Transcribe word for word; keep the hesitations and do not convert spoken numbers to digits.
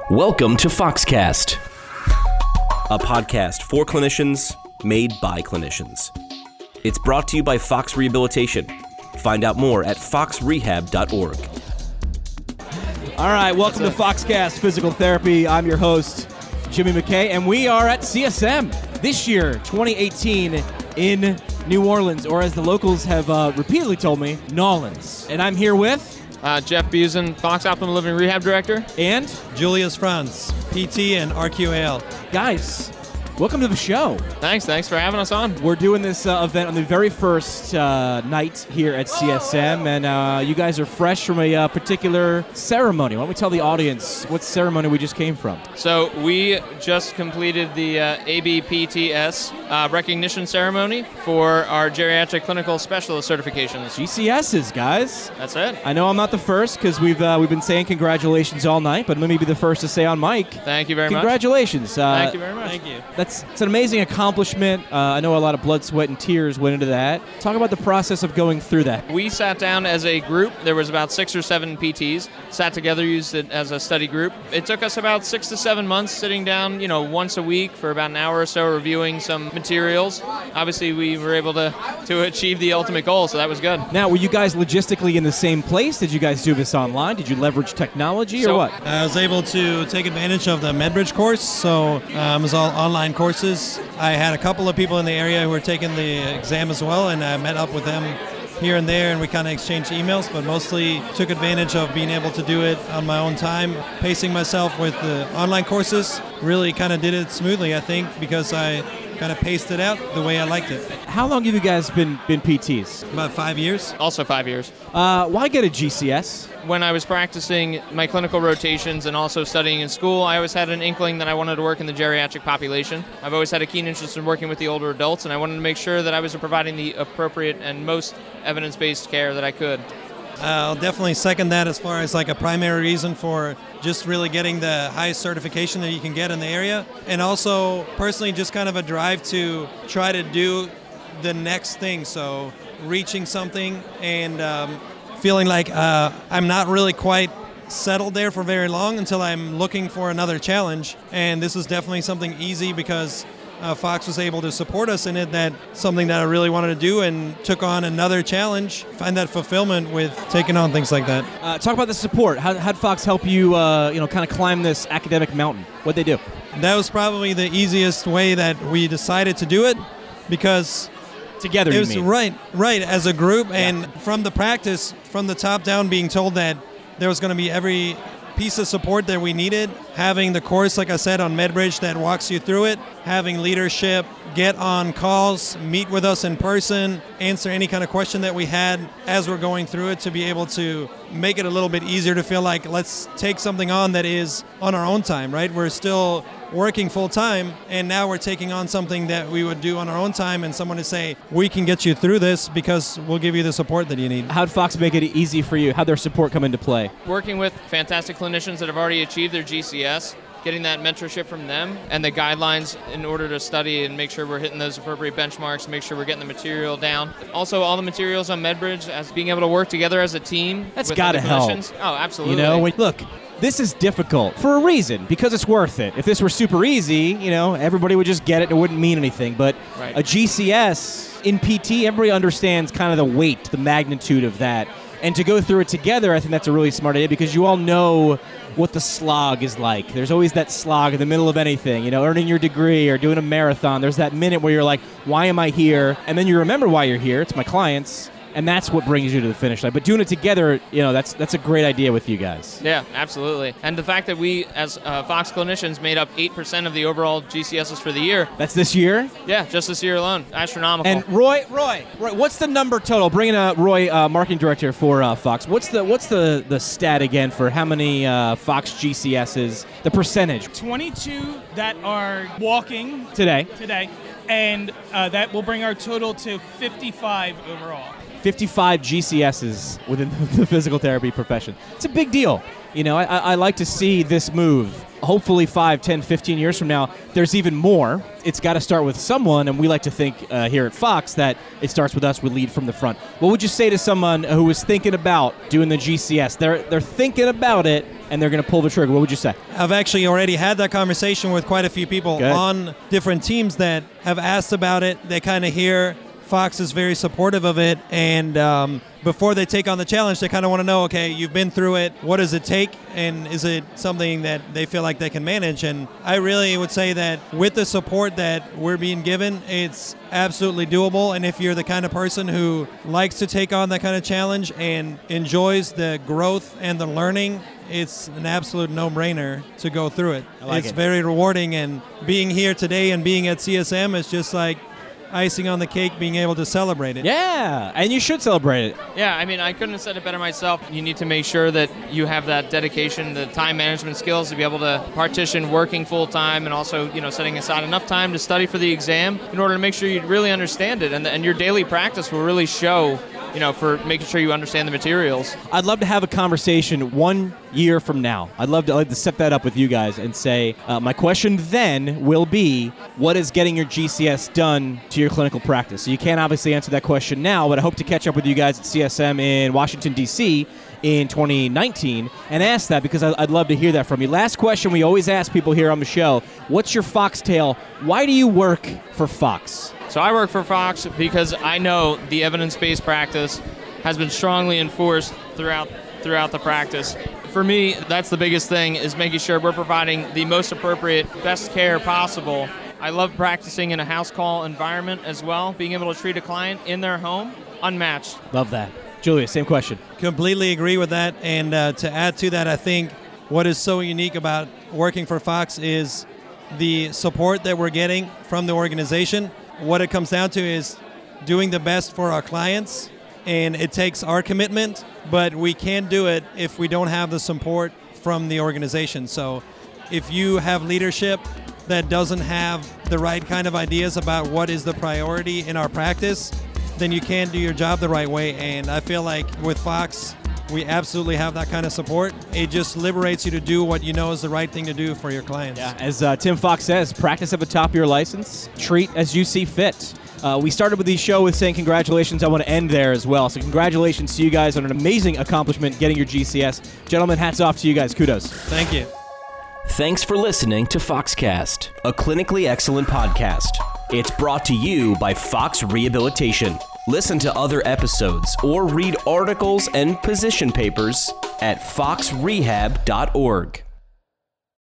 Welcome to Foxcast, a podcast for clinicians, made by clinicians. It's brought to you by Fox Rehabilitation. Find out more at fox rehab dot org. All right, welcome to Foxcast Physical Therapy. I'm your host, Jimmy McKay, and we are at C S M this year, twenty eighteen, in New Orleans, or as the locals have uh, repeatedly told me, Nolans. And I'm here with... Uh, Jeff Busen, Fox Optimal Living Rehab Director. And? Julius Franz, P T and R Q A L. Guys, welcome to the show. Thanks, thanks for having us on. We're doing this uh, event on the very first uh, night here at C S M, and uh, you guys are fresh from a uh, particular ceremony. Why don't we tell the audience what ceremony we just came from? So we just completed the uh, A B P T S uh, recognition ceremony for our Geriatric Clinical Specialist certifications. G C S's, guys. That's it. I know I'm not the first because we've uh, we've been saying congratulations all night, but let me be the first to say on mic. Thank you very congratulations. much. Congratulations. Uh, Thank you very much. Thank you. That's it's an amazing accomplishment. Uh, I know a lot of blood, sweat, and tears went into that. Talk about the process of going through that. We sat down as a group. There was about six or seven P Ts. Sat together, used it as a study group. It took us about six to seven months sitting down, you know, once a week for about an hour or so, reviewing some materials. Obviously, we were able to, to achieve the ultimate goal, so that was good. Now, were you guys logistically in the same place? Did you guys do this online? Did you leverage technology So- or what? I was able to take advantage of the MedBridge course, so um, it was all online courses. I had a couple of people in the area who were taking the exam as well, and I met up with them here and there, and we kind of exchanged emails, but mostly took advantage of being able to do it on my own time, pacing myself with the online courses. Really kind of did it smoothly, I think, because I kind of paced it out the way I liked it. How long have you guys been been P Ts? About five years. Also five years. Uh, why get a G C S? When I was practicing my clinical rotations and also studying in school, I always had an inkling that I wanted to work in the geriatric population. I've always had a keen interest in working with the older adults, and I wanted to make sure that I was providing the appropriate and most evidence-based care that I could. I'll definitely second that as far as like a primary reason for just really getting the highest certification that you can get in the area. And also personally just kind of a drive to try to do the next thing. So reaching something and um, feeling like uh, I'm not really quite settled there for very long until I'm looking for another challenge. And this is definitely something easy because Uh, Fox was able to support us in it. That's something that I really wanted to do and took on another challenge. Find that fulfillment with taking on things like that. Uh, talk about the support. How how'd Fox help you, uh, you know, kind of climb this academic mountain? What'd they do? That was probably the easiest way that we decided to do it because Together, it you was mean? right, right as a group, and from the practice, from the top down, being told that there was going to be every piece of support that we needed, having the course, like I said, on MedBridge that walks you through it, having leadership, get on calls, meet with us in person, answer any kind of question that we had as we're going through it to be able to make it a little bit easier to feel like let's take something on that is on our own time, right? We're still working full time, and now we're taking on something that we would do on our own time, and someone to say, we can get you through this because we'll give you the support that you need. How'd Fox make it easy for you? How'd their support come into play? Working with fantastic clinicians that have already achieved their G C S, getting that mentorship from them and the guidelines in order to study and make sure we're hitting those appropriate benchmarks, make sure we're getting the material down. Also, all the materials on MedBridge, as being able to work together as a team. That's with gotta other help. clinicians. Oh, absolutely. You know, when, look, this is difficult for a reason, because it's worth it. If this were super easy, you know, everybody would just get it and it wouldn't mean anything. But Right. a G C S in P T, everybody understands kind of the weight, the magnitude of that. And to go through it together, I think that's a really smart idea because you all know what the slog is like. There's always that slog in the middle of anything, you know, earning your degree or doing a marathon. There's that minute where you're like, why am I here? And then you remember why you're here. It's my clients. And that's what brings you to the finish line. But doing it together, you know, that's that's a great idea with you guys. Yeah, absolutely. And the fact that we, as uh, Fox clinicians, made up eight percent of the overall G C Ss for the year. That's this year? Yeah, just this year alone. Astronomical. And Roy, Roy, Roy, what's the number total? Bringing uh, Roy, uh, marketing director for uh, Fox. What's the what's the, the stat again for how many uh, Fox G C Ss? The percentage twenty-two that are walking today. today, and uh, that will bring our total to fifty-five overall. fifty-five G C Ss within the physical therapy profession. It's a big deal. You know, I, I like to see this move. Hopefully five, ten, fifteen years from now, there's even more. It's got to start with someone, and we like to think uh, here at Fox that it starts with us. We lead from the front. What would you say to someone who is thinking about doing the G C S? They're they're thinking about it. and they're going to pull the trigger, what would you say? I've actually already had that conversation with quite a few people Good. on different teams that have asked about it. They kind of hear Fox is very supportive of it, and um, before they take on the challenge, they kind of want to know, okay, you've been through it. What does it take, and is it something that they feel like they can manage? And I really would say that with the support that we're being given, it's absolutely doable. And if you're the kind of person who likes to take on that kind of challenge and enjoys the growth and the learning, it's an absolute no-brainer to go through it. I like it's it. very rewarding, and being here today and being at C S M is just like icing on the cake, being able to celebrate it. Yeah, and you should celebrate it. Yeah, I mean, I couldn't have said it better myself. You need to make sure that you have that dedication, the time management skills to be able to partition working full time and also, you know, setting aside enough time to study for the exam in order to make sure you really understand it. And, and your daily practice will really show, you know, for making sure you understand the materials. I'd love to have a conversation one year from now. I'd love to, I'd like to set that up with you guys and say, uh, my question then will be, what is getting your G C S done to your clinical practice? So you can't obviously answer that question now, but I hope to catch up with you guys at C S M in Washington, D C in twenty nineteen and ask that, because I'd love to hear that from you. Last question we always ask people here on the show, what's your Foxtail? Why do you work for Fox? So I work for Fox because I know the evidence-based practice has been strongly enforced throughout throughout the practice. For me, that's the biggest thing, is making sure we're providing the most appropriate, best care possible. I love practicing in a house call environment as well, being able to treat a client in their home, unmatched. Love that. Julia, same question. Completely agree with that. And uh, to add to that, I think what is so unique about working for Fox is the support that we're getting from the organization. What it comes down to is doing the best for our clients, and it takes our commitment, but we can't do it if we don't have the support from the organization. So if you have leadership that doesn't have the right kind of ideas about what is the priority in our practice, then you can't do your job the right way. And I feel like with Fox, we absolutely have that kind of support. It just liberates you to do what you know is the right thing to do for your clients. Yeah, as uh, Tim Fox says, practice at the top of your license, treat as you see fit. Uh, we started with the show with saying congratulations. I want to end there as well. So congratulations to you guys on an amazing accomplishment getting your G C S. Gentlemen, hats off to you guys. Kudos. Thank you. Thanks for listening to Foxcast, a clinically excellent podcast. It's brought to you by Fox Rehabilitation. Listen to other episodes or read articles and position papers at fox rehab dot org.